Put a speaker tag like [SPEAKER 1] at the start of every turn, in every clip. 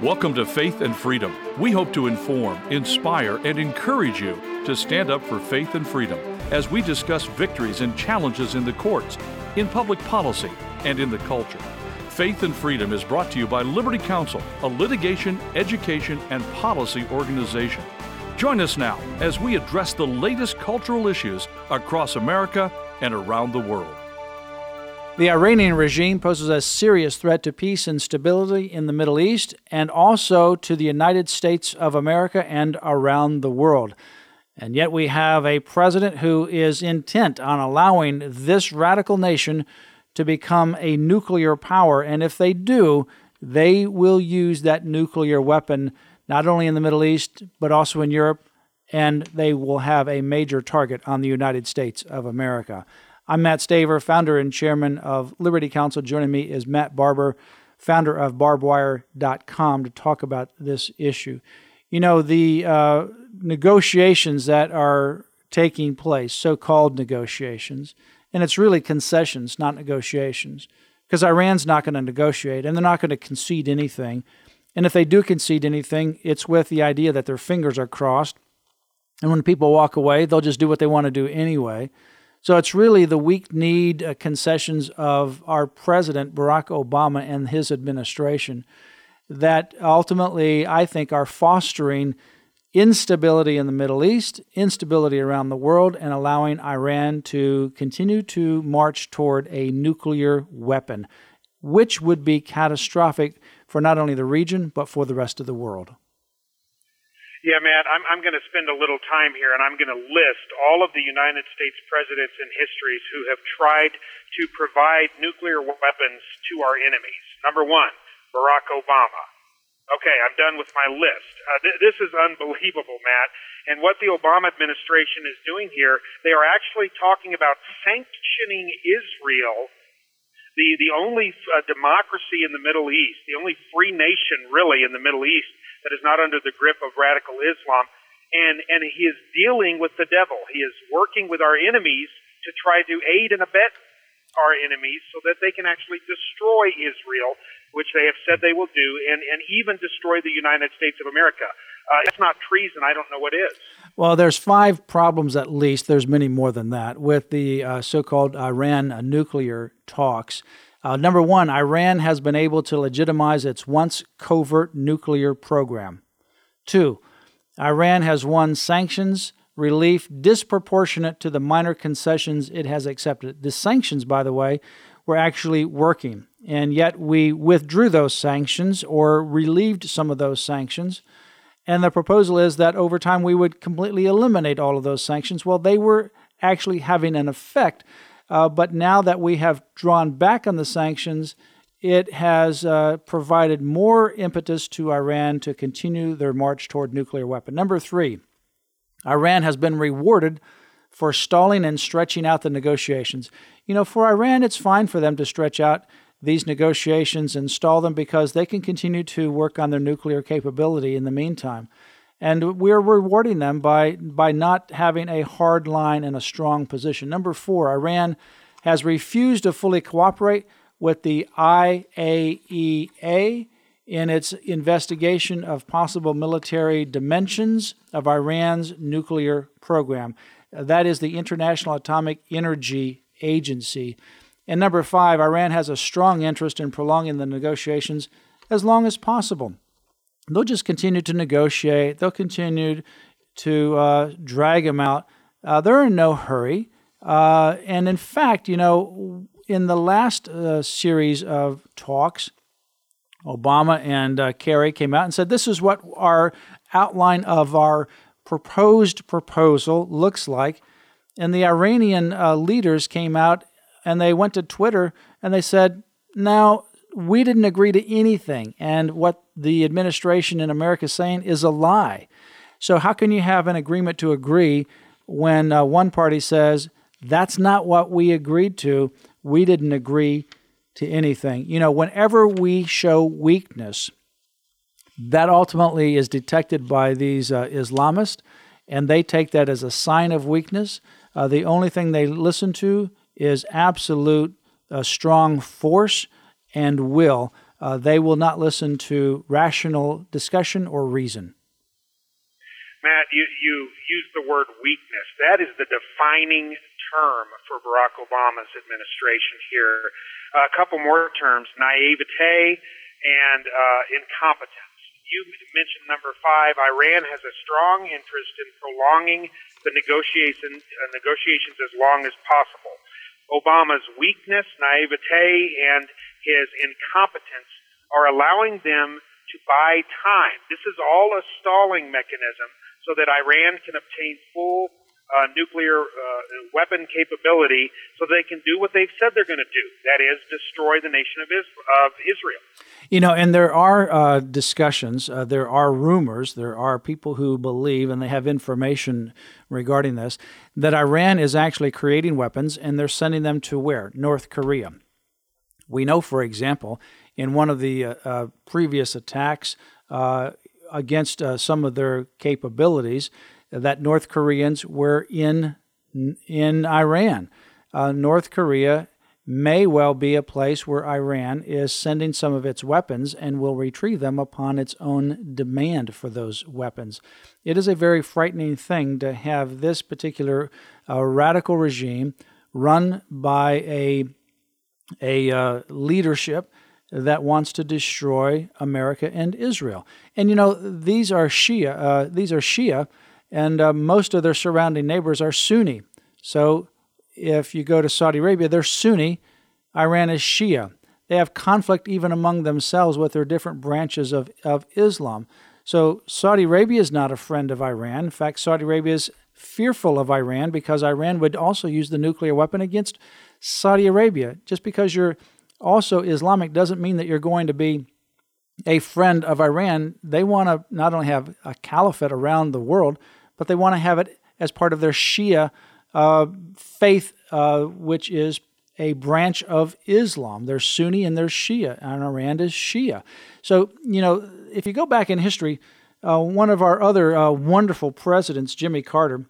[SPEAKER 1] Welcome to Faith and Freedom. We hope to inform, inspire, and encourage you to stand up for faith and freedom as we discuss victories and challenges in the courts, in public policy, and in the culture. Faith and Freedom is brought to you by Liberty Counsel, a litigation, education, and policy organization. Join us now as we address the latest cultural issues across America and around the world.
[SPEAKER 2] The Iranian regime poses a serious threat to peace and stability in the Middle East and also to the United States of America and around the world. And yet we have a president who is intent on allowing this radical nation to become a nuclear power. And if they do, they will use that nuclear weapon not only in the Middle East, but also in Europe, and they will have a major target on the United States of America. I'm Matt Staver, founder and chairman of Liberty Counsel. Joining me is Matt Barber, founder of barbedwire.com, to talk about this issue. You know, the negotiations that are taking place, so-called negotiations, and it's really concessions, not negotiations, because Iran's not going to negotiate, and they're not going to concede anything. And if they do concede anything, it's with the idea that their fingers are crossed, and when people walk away, they'll just do what they want to do anyway. So it's really the weak-kneed concessions of our president, Barack Obama, and his administration that ultimately, I think, are fostering instability in the Middle East, instability around the world, and allowing Iran to continue to march toward a nuclear weapon, which would be catastrophic for not only the region, but for the rest of the world.
[SPEAKER 3] Yeah, Matt, I'm going to spend a little time here, and I'm going to list all of the United States presidents in history who have tried to provide nuclear weapons to our enemies. Number one, Barack Obama. Okay, I'm done with my list. This is unbelievable, Matt. And what the Obama administration is doing here, they are actually talking about sanctioning Israel, the only democracy in the Middle East, the only free nation really in the Middle East that is not under the grip of radical Islam, and he is dealing with the devil. He is working with our enemies to try to aid and abet our enemies so that they can actually destroy Israel, which they have said they will do, and even destroy the United States of America. That's not treason. I don't know what is.
[SPEAKER 2] Well, there's 5 problems at least. There's many more than that with the so-called Iran nuclear talks. Number one, Iran has been able to legitimize its once covert nuclear program. 2, Iran has won sanctions relief disproportionate to the minor concessions it has accepted. The sanctions, by the way, were actually working, and yet we withdrew those sanctions or relieved some of those sanctions. And the proposal is that over time we would completely eliminate all of those sanctions. Well, they were actually having an effect. But now that we have drawn back on the sanctions, it has provided more impetus to Iran to continue their march toward nuclear weapon. Number 3, Iran has been rewarded for stalling and stretching out the negotiations. You know, for Iran, it's fine for them to stretch out these negotiations and stall them because they can continue to work on their nuclear capability in the meantime. And we're rewarding them by not having a hard line and a strong position. Number 4, Iran has refused to fully cooperate with the IAEA in its investigation of possible military dimensions of Iran's nuclear program. That is the International Atomic Energy Agency. And number 5, Iran has a strong interest in prolonging the negotiations as long as possible. They'll just continue to negotiate. They'll continue to drag them out. They're in no hurry. And in fact, you know, in the last series of talks, Obama and Kerry came out and said, this is what our outline of our proposed proposal looks like. And the Iranian leaders came out and they went to Twitter and they said, now, we didn't agree to anything, and what the administration in America is saying is a lie. So how can you have an agreement to agree when one party says, that's not what we agreed to, we didn't agree to anything? You know, whenever we show weakness, that ultimately is detected by these Islamists, and they take that as a sign of weakness. The only thing they listen to is absolute strong force and will. they will not listen to rational discussion or reason.
[SPEAKER 3] Matt, you used the word weakness. That is the defining term for Barack Obama's administration here. A couple more terms, naivete and incompetence. You mentioned number 5, Iran has a strong interest in prolonging the negotiations as long as possible. Obama's weakness, naivete, and his incompetence are allowing them to buy time. This is all a stalling mechanism so that Iran can obtain full nuclear weapon capability so they can do what they've said they're going to do, that is, destroy the nation of Israel.
[SPEAKER 2] You know, and there are discussions, there are rumors, there are people who believe, and they have information regarding this, that Iran is actually creating weapons, and they're sending them to where? North Korea. We know, for example, in one of the previous attacks against some of their capabilities, that North Koreans were in Iran. North Korea may well be a place where Iran is sending some of its weapons and will retrieve them upon its own demand for those weapons. It is a very frightening thing to have this particular radical regime run by a leadership that wants to destroy America and Israel. And you know, these are Shia, and most of their surrounding neighbors are Sunni. So if you go to Saudi Arabia, they're Sunni, Iran is Shia. They have conflict even among themselves with their different branches of Islam. So Saudi Arabia is not a friend of Iran. In fact, Saudi Arabia is fearful of Iran because Iran would also use the nuclear weapon against Saudi Arabia. Just because you're also Islamic doesn't mean that you're going to be a friend of Iran. They want to not only have a caliphate around the world, but they want to have it as part of their Shia faith, which is a branch of Islam. There's Sunni and there's Shia, and Iran is Shia. So, you know, if you go back in history, one of our other wonderful presidents, Jimmy Carter,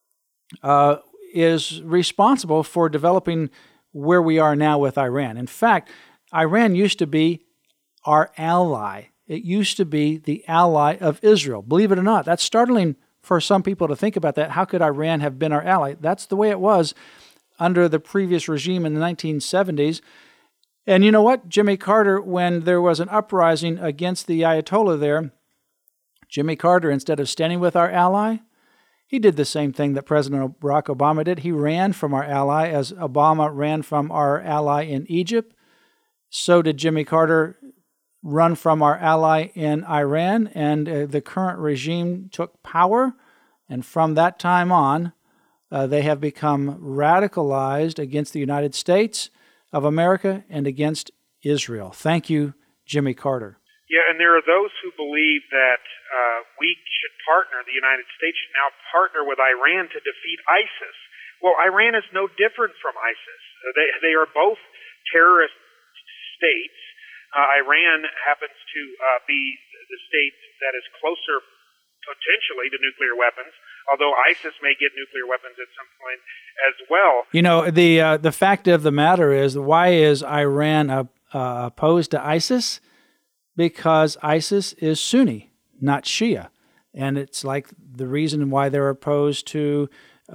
[SPEAKER 2] is responsible for developing where we are now with Iran. In fact, Iran used to be our ally. It used to be the ally of Israel. Believe it or not, that's startling for some people to think about that. How could Iran have been our ally? That's the way it was under the previous regime in the 1970s. And you know what? Jimmy Carter, when there was an uprising against the Ayatollah there, Jimmy Carter, instead of standing with our ally, he did the same thing that President Barack Obama did. He ran from our ally as Obama ran from our ally in Egypt. So did Jimmy Carter run from our ally in Iran, and the current regime took power. And from that time on, they have become radicalized against the United States of America and against Israel. Thank you, Jimmy Carter.
[SPEAKER 3] Yeah, and there are those who believe that we should partner, the United States should now partner with Iran to defeat ISIS. Well, Iran is no different from ISIS. They are both terrorist states. Iran happens to be the state that is closer potentially to nuclear weapons, although ISIS may get nuclear weapons at some point as well.
[SPEAKER 2] You know, the fact of the matter is, why is Iran opposed to ISIS? Because ISIS is Sunni, not Shia. And it's like the reason why they're opposed to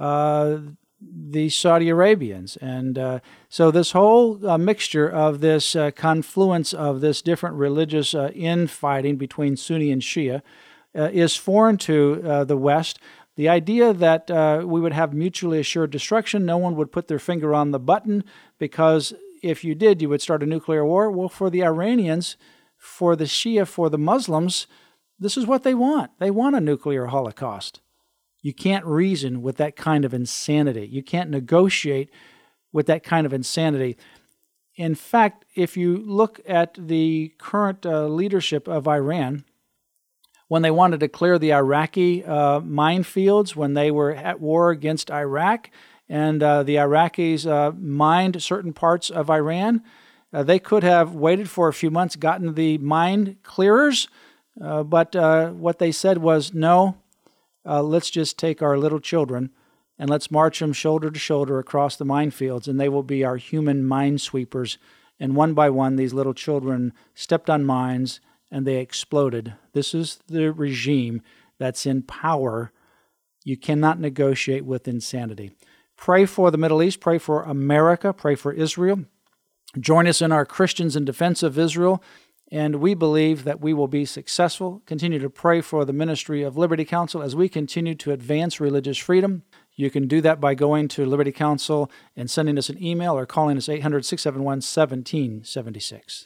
[SPEAKER 2] the Saudi Arabians. And so this whole mixture of this confluence of this different religious infighting between Sunni and Shia is foreign to the West. The idea that we would have mutually assured destruction, no one would put their finger on the button, because if you did, you would start a nuclear war. Well, for the Iranians, for the Shia, for the Muslims, this is what they want. They want a nuclear holocaust. You can't reason with that kind of insanity. You can't negotiate with that kind of insanity. In fact, if you look at the current leadership of Iran, when they wanted to clear the Iraqi minefields, when they were at war against Iraq, and the Iraqis mined certain parts of Iran, they could have waited for a few months, gotten the mine clearers, but what they said was, no, let's just take our little children and let's march them shoulder to shoulder across the minefields, and they will be our human minesweepers And one by one, these little children stepped on mines and they exploded. This is the regime that's in power. You cannot negotiate with insanity. Pray for the Middle East. Pray for America. Pray for Israel. Join us in our Christians in Defense of Israel. And we believe that we will be successful. Continue to pray for the ministry of Liberty Counsel as we continue to advance religious freedom. You can do that by going to Liberty Counsel and sending us an email or calling us 800-671-1776.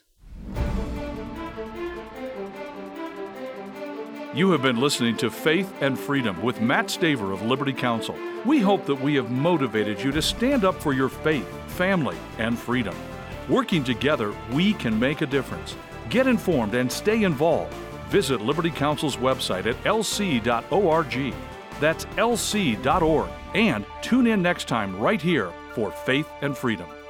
[SPEAKER 1] You have been listening to Faith and Freedom with Matt Staver of Liberty Counsel. We hope that we have motivated you to stand up for your faith, family, and freedom. Working together, we can make a difference. Get informed and stay involved. Visit Liberty Counsel's website at lc.org. That's lc.org. And tune in next time right here for Faith and Freedom.